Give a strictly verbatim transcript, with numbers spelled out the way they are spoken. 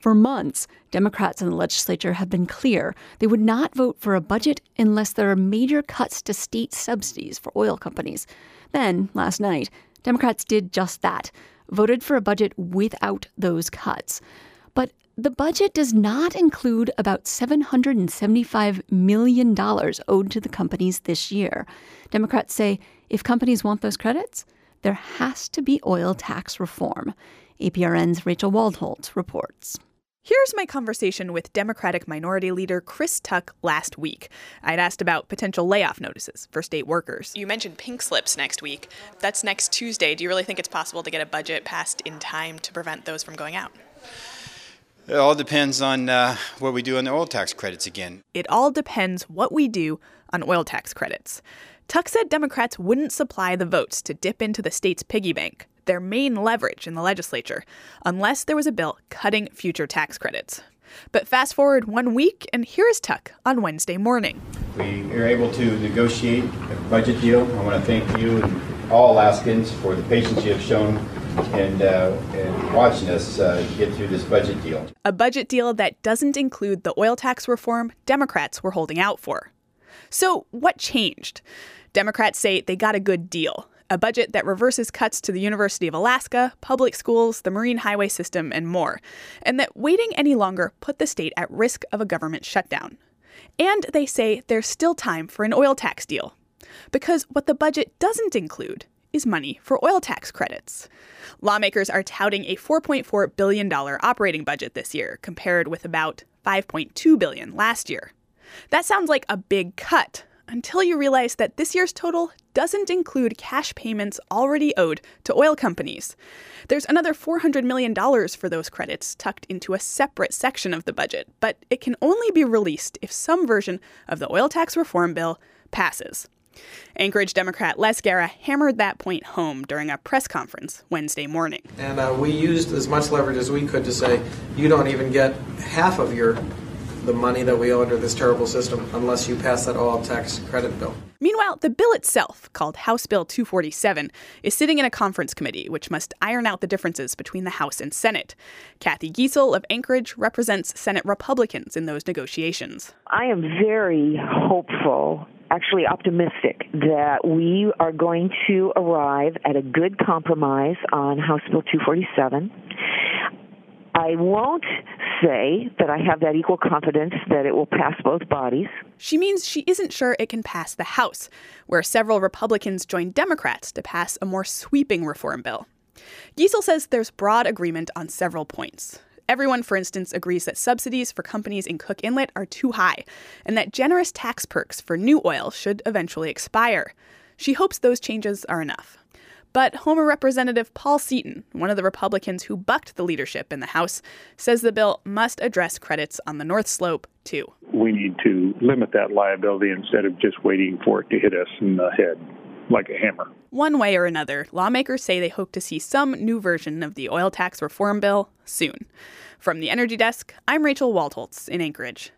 For months, Democrats in the legislature have been clear they would not vote for a budget unless there are major cuts to state subsidies for oil companies. Then, last night, Democrats did just that, voted for a budget without those cuts. But the budget does not include about seven hundred seventy-five million dollars owed to the companies this year. Democrats say if companies want those credits, there has to be oil tax reform. A P R N's Rachel Waldholtz reports. Here's my conversation with Democratic Minority Leader Chris Tuck last week. I'd asked about potential layoff notices for state workers. You mentioned pink slips next week. That's next Tuesday. Do you really think it's possible to get a budget passed in time to prevent those from going out? It all depends on uh, what we do on the oil tax credits again. It all depends what we do on oil tax credits. Tuck said Democrats wouldn't supply the votes to dip into the state's piggy bank, their main leverage in the legislature, unless there was a bill cutting future tax credits. But fast forward one week, and here is Tuck on Wednesday morning. We were able to negotiate a budget deal. I want to thank you and all Alaskans for the patience you have shown and, uh, and watching us uh, get through this budget deal. A budget deal that doesn't include the oil tax reform Democrats were holding out for. So what changed? Democrats say they got a good deal. A budget that reverses cuts to the University of Alaska, public schools, the Marine Highway System, and more. And that waiting any longer put the state at risk of a government shutdown. And they say there's still time for an oil tax deal. Because what the budget doesn't include is money for oil tax credits. Lawmakers are touting a four point four billion dollars operating budget this year, compared with about five point two billion dollars last year. That sounds like a big cut, until you realize that this year's total doesn't include cash payments already owed to oil companies. There's another four hundred million dollars for those credits tucked into a separate section of the budget, but it can only be released if some version of the oil tax reform bill passes. Anchorage Democrat Les Guerra hammered that point home during a press conference Wednesday morning. And uh, we used as much leverage as we could to say, you don't even get half of your the money that we owe under this terrible system unless you pass that oil tax credit bill. Meanwhile, the bill itself, called House Bill two forty-seven, is sitting in a conference committee which must iron out the differences between the House and Senate. Kathy Giessel of Anchorage represents Senate Republicans in those negotiations. I am very hopeful, actually optimistic, that we are going to arrive at a good compromise on House Bill two forty-seven. I won't say that I have that equal confidence that it will pass both bodies. She means she isn't sure it can pass the House, where several Republicans joined Democrats to pass a more sweeping reform bill. Giessel says there's broad agreement on several points. Everyone, for instance, agrees that subsidies for companies in Cook Inlet are too high, and that generous tax perks for new oil should eventually expire. She hopes those changes are enough. But Homer Representative Paul Seaton, one of the Republicans who bucked the leadership in the House, says the bill must address credits on the North Slope, too. We need to limit that liability instead of just waiting for it to hit us in the head like a hammer. One way or another, lawmakers say they hope to see some new version of the oil tax reform bill soon. From the Energy Desk, I'm Rachel Waldholtz in Anchorage.